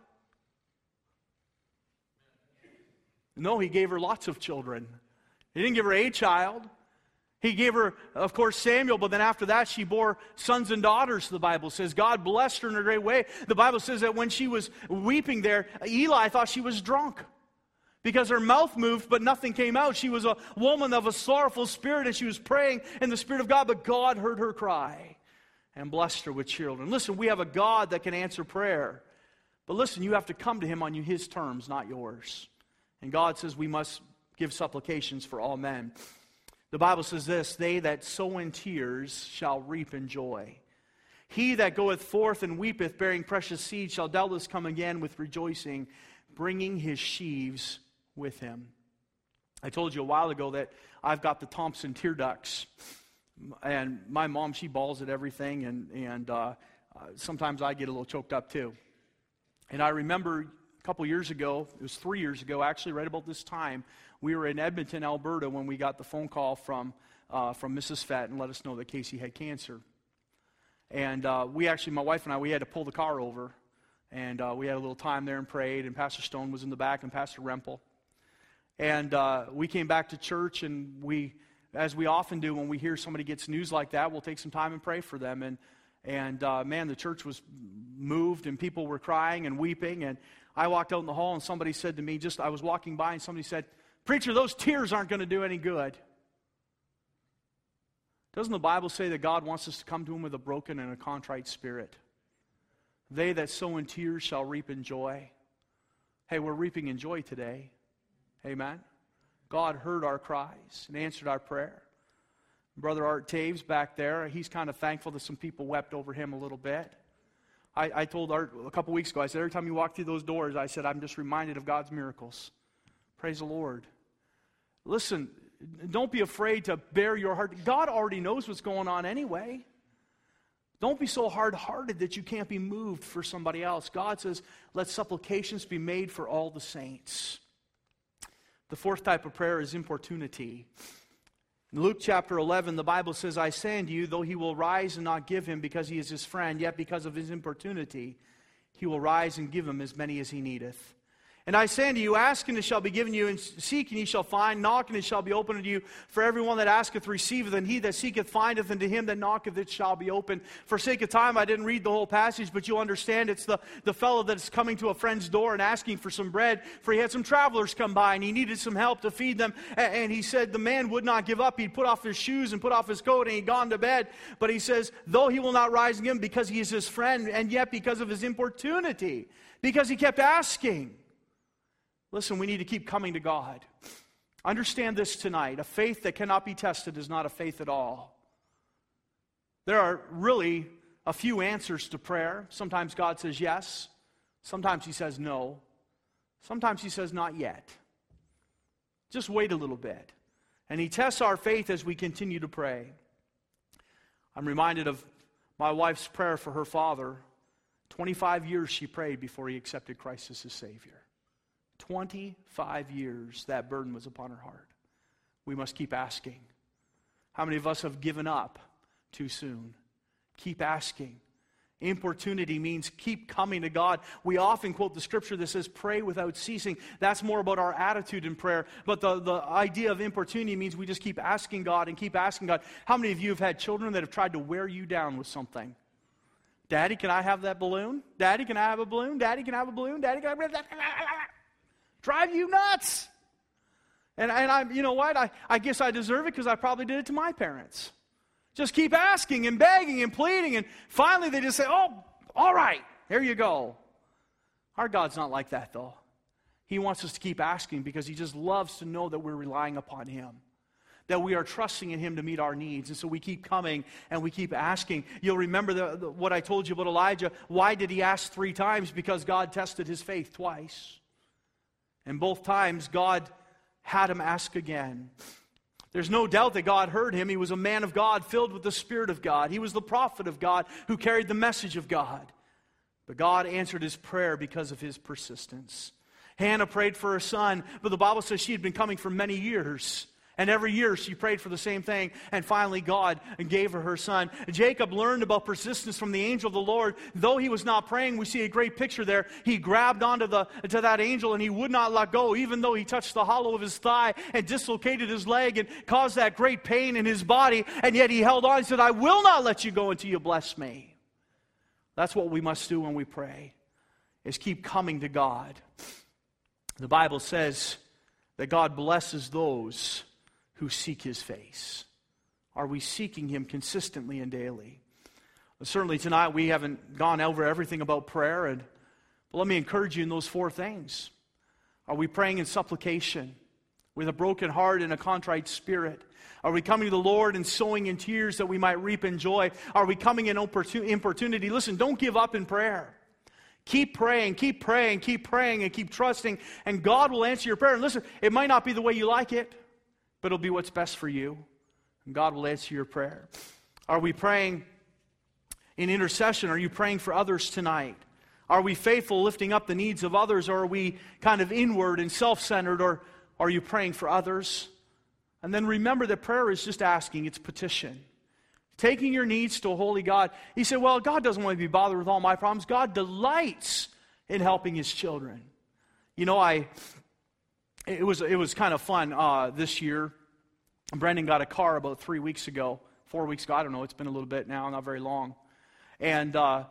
No, he gave her lots of children. He didn't give her a child. He gave her, of course, Samuel, but then after that she bore sons and daughters, the Bible says. God blessed her in a great way. The Bible says that when she was weeping there, Eli thought she was drunk, because her mouth moved, but nothing came out. She was a woman of a sorrowful spirit, and she was praying in the Spirit of God, but God heard her cry and blessed her with children. Listen, we have a God that can answer prayer. But listen, you have to come to him on his terms, not yours. And God says we must give supplications for all men. The Bible says this, they that sow in tears shall reap in joy. He that goeth forth and weepeth, bearing precious seed, shall doubtless come again with rejoicing, bringing his sheaves with him. I told you a while ago that I've got the Thompson tear ducts, and my mom, she bawls at everything, and sometimes I get a little choked up too. And I remember a couple years ago, it was 3 years ago actually, right about this time, we were in Edmonton, Alberta, when we got the phone call from Mrs. Fett and let us know that Casey had cancer. And we actually, my wife and I, we had to pull the car over, and we had a little time there and prayed, and Pastor Stone was in the back and Pastor Rempel. And we came back to church, and we, as we often do when we hear somebody gets news like that, we'll take some time and pray for them. And man, the church was moved, and people were crying and weeping. And I walked out in the hall, and somebody said to me, I was walking by, and somebody said, "Preacher, those tears aren't going to do any good." Doesn't the Bible say that God wants us to come to him with a broken and a contrite spirit? They that sow in tears shall reap in joy. Hey, we're reaping in joy today. Amen. God heard our cries and answered our prayer. Brother Art Taves back there, he's kind of thankful that some people wept over him a little bit. I told Art a couple weeks ago, I said, every time you walk through those doors, I said, I'm just reminded of God's miracles. Praise the Lord. Listen, don't be afraid to bare your heart. God already knows what's going on anyway. Don't be so hard-hearted that you can't be moved for somebody else. God says, let supplications be made for all the saints. The fourth type of prayer is importunity. In Luke chapter 11, the Bible says, I say unto you, though he will rise and not give him because he is his friend, yet because of his importunity, he will rise and give him as many as he needeth. And I say unto you, ask and it shall be given you, and seek and ye shall find, knock and it shall be opened unto you. For everyone that asketh receiveth, and he that seeketh findeth, and to him that knocketh it shall be opened. For sake of time, I didn't read the whole passage, but you'll understand it's the fellow that's coming to a friend's door and asking for some bread, for he had some travelers come by, and he needed some help to feed them. And he said the man would not give up. He'd put off his shoes and put off his coat, and he'd gone to bed. But he says, though he will not rise again because he is his friend, and yet because of his importunity, because he kept asking. Listen, we need to keep coming to God. Understand this tonight. A faith that cannot be tested is not a faith at all. There are really a few answers to prayer. Sometimes God says yes. Sometimes He says no. Sometimes He says not yet. Just wait a little bit. And He tests our faith as we continue to pray. I'm reminded of my wife's prayer for her father. 25 years she prayed before he accepted Christ as his Savior. 25 years that burden was upon her heart. We must keep asking. How many of us have given up too soon? Keep asking. Importunity means keep coming to God. We often quote the scripture that says pray without ceasing. That's more about our attitude in prayer. But the idea of importunity means we just keep asking God and keep asking God. How many of you have had children that have tried to wear you down with something? Daddy, can I have that balloon? Daddy, can I have a balloon? Daddy, can I have a balloon? Daddy, can I have that? Drive you nuts. And I'm, you know what? I guess I deserve it because I probably did it to my parents. Just keep asking and begging and pleading, and finally they just say, oh, all right, here you go. Our God's not like that, though. He wants us to keep asking because He just loves to know that we're relying upon Him, that we are trusting in Him to meet our needs. And so we keep coming and we keep asking. You'll remember what I told you about Elijah. Why did he ask 3 times? Because God tested his faith twice. And both times, God had him ask again. There's no doubt that God heard him. He was a man of God, filled with the Spirit of God. He was the prophet of God who carried the message of God. But God answered his prayer because of his persistence. Hannah prayed for her son, but the Bible says she had been coming for many years. And every year she prayed for the same thing, and finally God gave her son. Jacob learned about persistence from the angel of the Lord. Though he was not praying, we see a great picture there. He grabbed onto to that angel, and he would not let go, even though he touched the hollow of his thigh and dislocated his leg and caused that great pain in his body. And yet he held on and said, I will not let you go until you bless me. That's what we must do when we pray, is keep coming to God. The Bible says that God blesses those who seek His face. Are we seeking Him consistently and daily? Well, certainly tonight we haven't gone over everything about prayer, but let me encourage you in those 4 things. Are we praying in supplication with a broken heart and a contrite spirit? Are we coming to the Lord and sowing in tears that we might reap in joy? Are we coming in importunity? Listen, don't give up in prayer. Keep praying, keep praying, keep praying, and keep trusting, and God will answer your prayer. And listen, it might not be the way you like it, but it'll be what's best for you, and God will answer your prayer. Are we praying in intercession? Are you praying for others tonight? Are we faithful lifting up the needs of others, or are we kind of inward and self-centered, or are you praying for others? And then remember that prayer is just asking, it's petition. Taking your needs to a holy God. He said, well, God doesn't want to be bothered with all my problems. God delights in helping His children. You know, It was kind of fun this year. Brendan got a car about 3 weeks ago, 4 weeks ago. I don't know. It's been a little bit now, not very long. And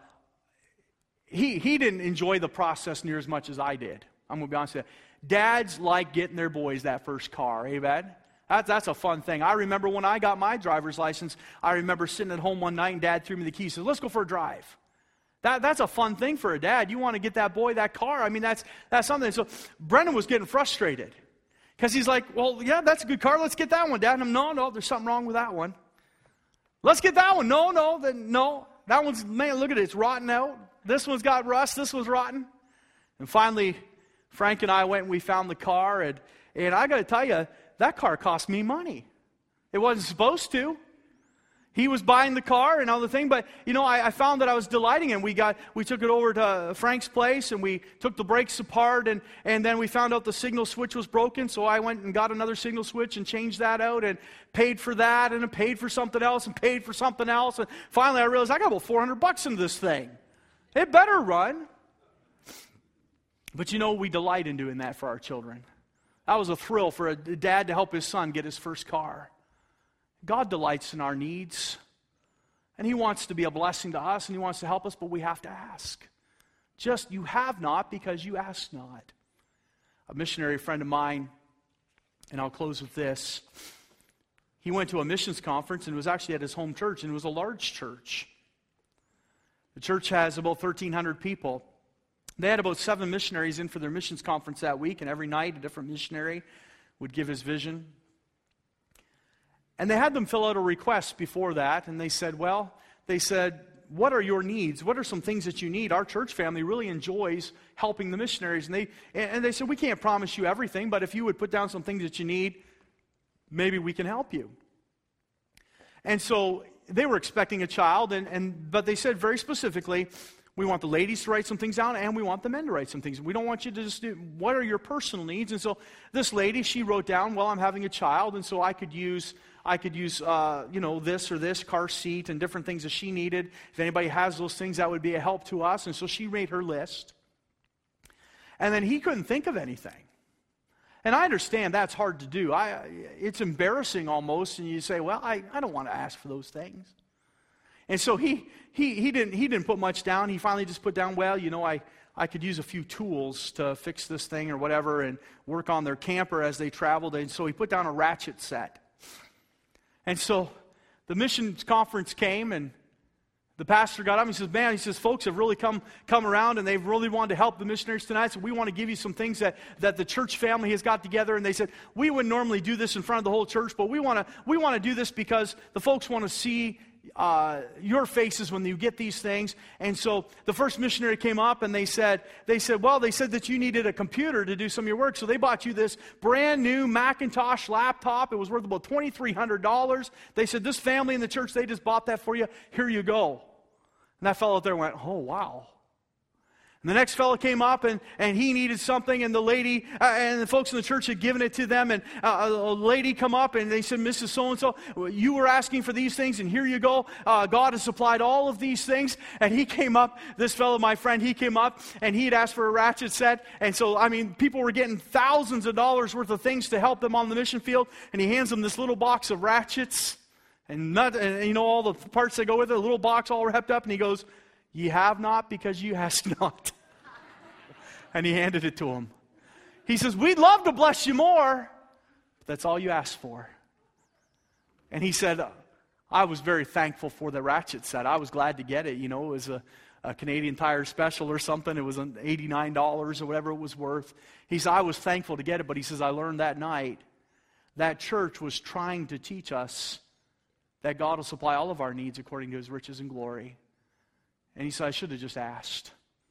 he didn't enjoy the process near as much as I did. I'm going to be honest with you. Dads like getting their boys that first car. Amen? That's a fun thing. I remember when I got my driver's license, I remember sitting at home one night and Dad threw me the keys. He said, let's go for a drive. That's a fun thing for a dad. You want to get that boy that car. I mean, that's something. So Brendan was getting frustrated. Because he's like, well, yeah, that's a good car. Let's get that one, Dad. And I'm, no, there's something wrong with that one. Let's get that one. No. That one's, man, look at it. It's rotten out. This one's got rust. This one's rotten. And finally, Frank and I went and we found the car. And I got to tell you, that car cost me money. It wasn't supposed to. He was buying the car and all the thing, but I found that I was delighting him. We took it over to Frank's place and we took the brakes apart and then we found out the signal switch was broken, so I went and got another signal switch and changed that out and paid for that and paid for something else and paid for something else. And finally I realized I got about $400 into this thing. It better run. But we delight in doing that for our children. That was a thrill for a dad to help his son get his first car. God delights in our needs, and He wants to be a blessing to us, and He wants to help us, but we have to ask. Just, you have not because you ask not. A missionary friend of mine, and I'll close with this, he went to a missions conference, and it was actually at his home church, and it was a large church. The church has about 1,300 people. They had about 7 missionaries in for their missions conference that week, and every night a different missionary would give his vision. And they had them fill out a request before that, and they said, what are your needs? What are some things that you need? Our church family really enjoys helping the missionaries. And they said, we can't promise you everything, but if you would put down some things that you need, maybe we can help you. And so they were expecting a child, but they said very specifically, we want the ladies to write some things down, and we want the men to write some things. We don't want you to just do, what are your personal needs? And so this lady, she wrote down, I'm having a child, and so I could use this or this, car seat, and different things that she needed. If anybody has those things, that would be a help to us. And so she made her list. And then he couldn't think of anything. And I understand that's hard to do. It's embarrassing almost, and you say, I don't want to ask for those things. And so he didn't put much down. He finally just put down, I could use a few tools to fix this thing or whatever and work on their camper as they traveled. And so he put down a ratchet set. And so the missions conference came, and the pastor got up and he says, folks have really come around, and they've really wanted to help the missionaries tonight, so we want to give you some things that the church family has got together. And they said, we wouldn't normally do this in front of the whole church, but we want to do this because the folks want to see your faces when you get these things. And so the first missionary came up and they said that you needed a computer to do some of your work. So they bought you this brand new Macintosh laptop. It was worth about $2,300. They said, this family in the church, they just bought that for you. Here you go. And that fellow out there went, oh, wow. And the next fellow came up and he needed something, and the lady and the folks in the church had given it to them, and a lady come up and they said, Mrs. So-and-so, you were asking for these things, and here you go. God has supplied all of these things. And he came up, this fellow, my friend, he came up and he had asked for a ratchet set. And so, people were getting thousands of dollars worth of things to help them on the mission field, and he hands them this little box of ratchets and all the parts that go with it, a little box all wrapped up, and he goes, ye have not because you ask not. And he handed it to him. He says, we'd love to bless you more, but that's all you asked for. And he said, I was very thankful for the ratchet set. I was glad to get it. It was a Canadian Tire special or something. It was $89 or whatever it was worth. He said, I was thankful to get it, but he says, I learned that night that church was trying to teach us that God will supply all of our needs according to His riches and glory. And he said, I should have just asked.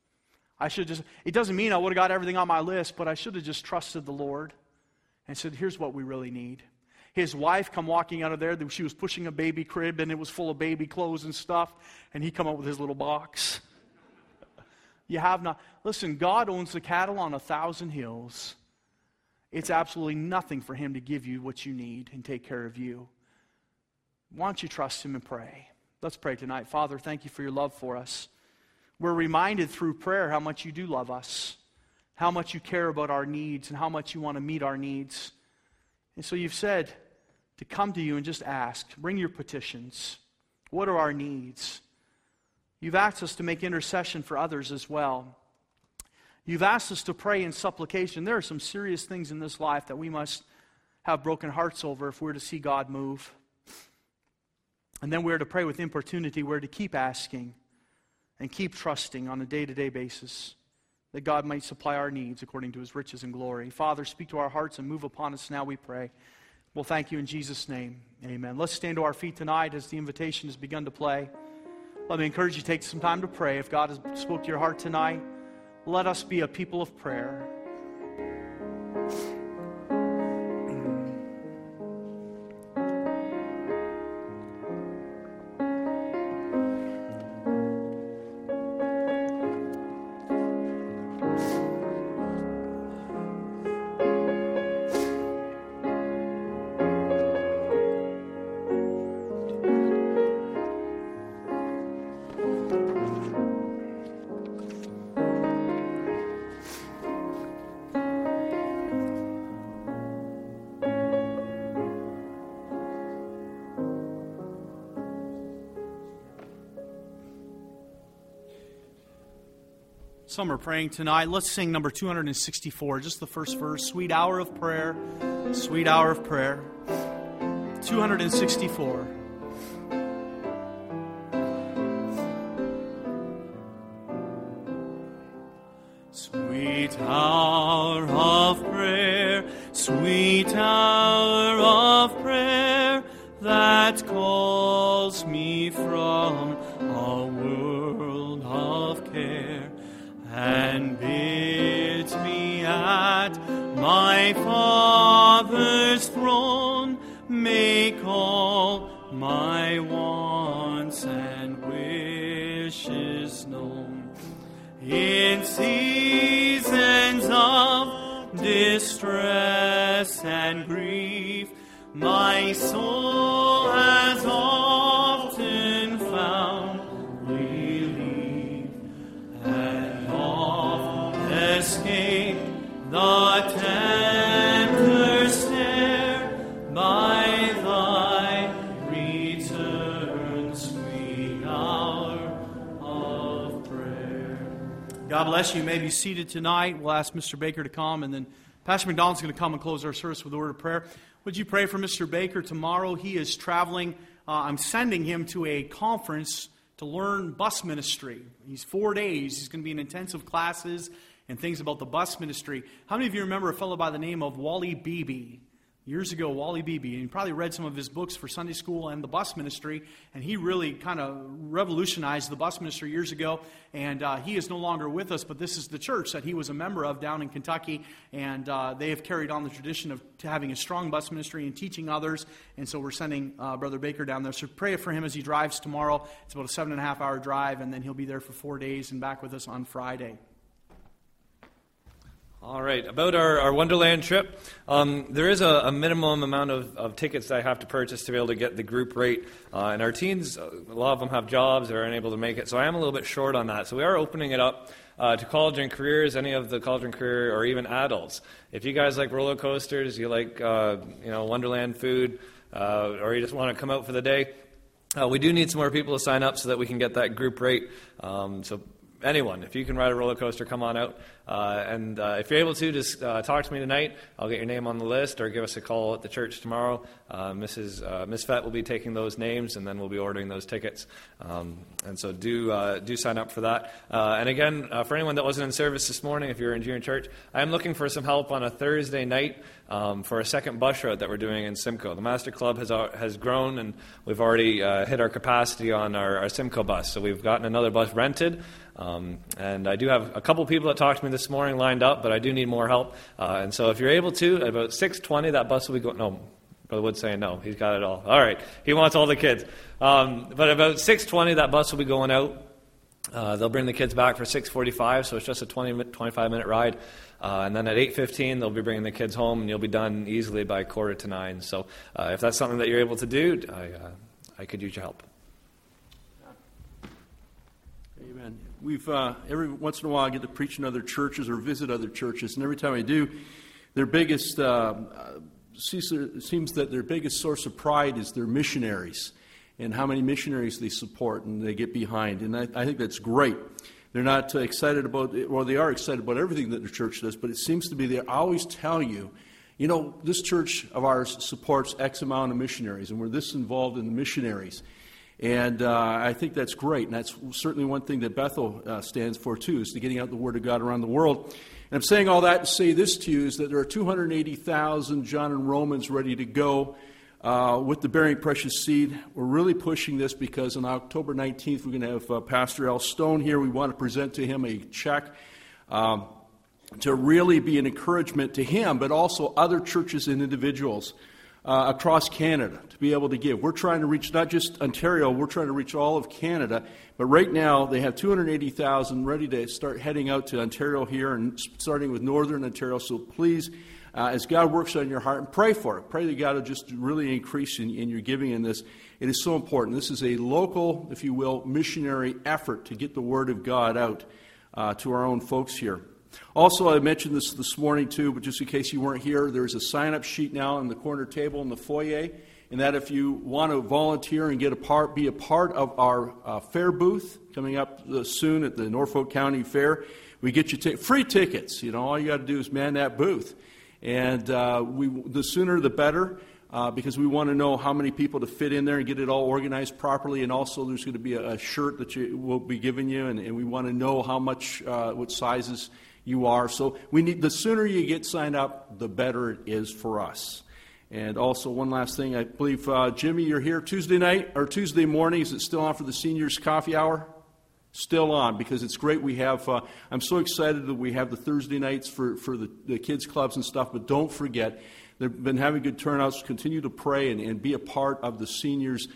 It doesn't mean I would have got everything on my list, but I should have just trusted the Lord and said, here's what we really need. His wife come walking out of there. She was pushing a baby crib, and it was full of baby clothes and stuff, and he come up with his little box. You have not. Listen, God owns the cattle on 1,000 hills. It's absolutely nothing for Him to give you what you need and take care of you. Why don't you trust Him and pray? Let's pray tonight. Father, thank you for your love for us. We're reminded through prayer how much you do love us, how much you care about our needs, and how much you want to meet our needs. And so you've said to come to you and just ask. Bring your petitions. What are our needs? You've asked us to make intercession for others as well. You've asked us to pray in supplication. There are some serious things in this life that we must have broken hearts over if we're to see God move. And then we're to pray with importunity. We're to keep asking and keep trusting on a day-to-day basis. that God might supply our needs according to his riches and glory. Father, speak to our hearts and move upon us now, we pray. We'll thank you in Jesus' name. Amen. Let's stand to our feet tonight as the invitation has begun to play. Let me encourage you to take some time to pray. If God has spoke to your heart tonight, let us be a people of prayer. Some are praying tonight. Let's sing number 264, just the first verse. Sweet hour of prayer, sweet hour of prayer. 264. Sweet hour of prayer, sweet hour of prayer, that calls me from a world of care, and bids me at my Father's throne make all my wants and wishes known. In seasons of distress and grief, my soul has often found relief, and oft escaped the tempter's snare by thy return, sweet hour of prayer. God bless you. You may be seated tonight. We'll ask Mr. Baker to come, and then Pastor McDonald's going to come and close our service with a word of prayer. Would you pray for Mr. Baker tomorrow? He is traveling. I'm sending him to a conference to learn bus ministry. He's 4 days. He's going to be in intensive classes and things about the bus ministry. How many of you remember a fellow by the name of Wally Beebe? Years ago, Wally Beebe. And you probably read some of his books for Sunday school and the bus ministry. And he really kind of revolutionized the bus ministry years ago. And he is no longer with us, but this is the church that he was a member of down in Kentucky. And they have carried on the tradition of having a strong bus ministry and teaching others. And so we're sending Brother Baker down there. So pray for him as he drives tomorrow. It's about a 7.5-hour drive, and then he'll be there for 4 days and back with us on Friday. All right, about our Wonderland trip, there is a minimum amount of tickets that I have to purchase to be able to get the group rate. And our teens, a lot of them have jobs or aren't able to make it, so I am a little bit short on that. So we are opening it up to college and careers, any of the college and career, or even adults. If you guys like roller coasters, you like Wonderland food, or you just want to come out for the day, we do need some more people to sign up so that we can get that group rate. So anyone, if you can ride a roller coaster, come on out. And if you're able to, just talk to me tonight. I'll get your name on the list, or give us a call at the church tomorrow. Miss Fett will be taking those names, and then we'll be ordering those tickets. And so do sign up for that. And again, for anyone that wasn't in service this morning, if you're in junior church, I am looking for some help on a Thursday night for a second bus route that we're doing in Simcoe. The Master Club has grown, and we've already hit our capacity on our Simcoe bus. So we've gotten another bus rented. And I do have a couple people that talked to me this morning lined up, but I do need more help. And so if you're able to, at about 6:20, that bus will be going. No, Brother Wood's saying no. He's got it all. All right. He wants all the kids. But about 6:20, that bus will be going out. They'll bring the kids back for 6:45, so it's just a 25-minute ride. And then at 8:15, they'll be bringing the kids home, and you'll be done easily by 8:45. So if that's something that you're able to do, I could use your help. Amen. We've every once in a while I get to preach in other churches or visit other churches, and every time I do, their biggest seems that their biggest source of pride is their missionaries and how many missionaries they support and they get behind, and I think that's great. They're not excited about it, well, they are excited about everything that the church does, but it seems to be they always tell you, this church of ours supports X amount of missionaries, and we're this involved in the missionaries. And I think that's great, and that's certainly one thing that Bethel stands for, too, is the getting out the Word of God around the world. And I'm saying all that to say this to you, is that there are 280,000 John and Romans ready to go with the Bearing Precious Seed. We're really pushing this because on October 19th, we're going to have Pastor Al Stone here. We want to present to him a check to really be an encouragement to him, but also other churches and individuals across Canada to be able to give. We're trying to reach not just Ontario, we're trying to reach all of Canada. But right now, they have 280,000 ready to start heading out to Ontario here and starting with Northern Ontario. So please, as God works on your heart, and pray for it. Pray that God will just really increase in your giving in this. It is so important. This is a local, if you will, missionary effort to get the Word of God out to our own folks here. Also, I mentioned this morning too, but just in case you weren't here, there's a sign-up sheet now on the corner table in the foyer, and that if you want to volunteer and be a part of our fair booth coming up soon at the Norfolk County Fair, we get you free tickets. You know, all you got to do is man that booth, and the sooner the better. Because we want to know how many people to fit in there and get it all organized properly. And also there's going to be a shirt that will be given you, and we want to know how much, what sizes you are. So the sooner you get signed up, the better it is for us. And also one last thing, I believe, Jimmy, you're here Tuesday night or Tuesday morning. Is it still on for the seniors coffee hour? Still on, because it's great. We have, I'm so excited that we have the Thursday nights for the kids clubs and stuff, but don't forget, they've been having good turnouts. Continue to pray and be a part of the seniors'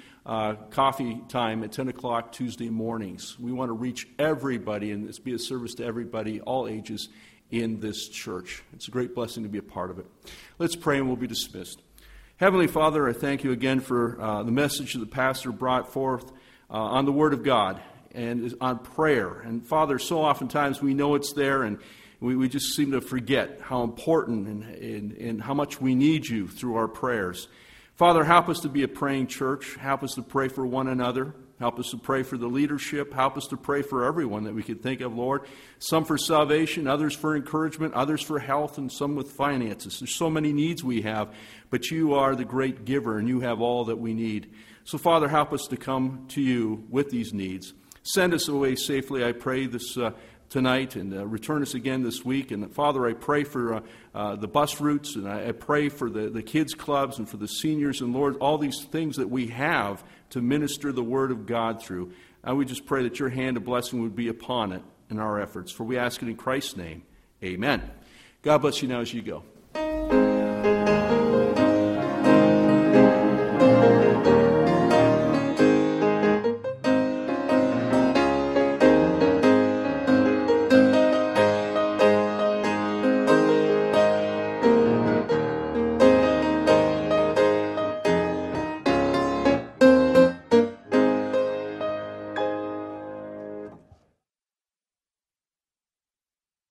coffee time at 10 o'clock Tuesday mornings. We want to reach everybody and be a service to everybody, all ages, in this church. It's a great blessing to be a part of it. Let's pray and we'll be dismissed. Heavenly Father, I thank you again for the message that the pastor brought forth on the Word of God and on prayer. And Father, so oftentimes we know it's there, and we just seem to forget how important and how much we need you through our prayers. Father, help us to be a praying church. Help us to pray for one another. Help us to pray for the leadership. Help us to pray for everyone that we could think of, Lord. Some for salvation, others for encouragement, others for health, and some with finances. There's so many needs we have, but you are the great giver, and you have all that we need. So, Father, help us to come to you with these needs. Send us away safely, I pray, this tonight, and return us again this week. And Father, I pray for the bus routes, and I pray for the kids clubs and for the seniors, and Lord, all these things that we have to minister the Word of God through. And we just pray that your hand of blessing would be upon it in our efforts. For we ask it in Christ's name. Amen. God bless you now as you go.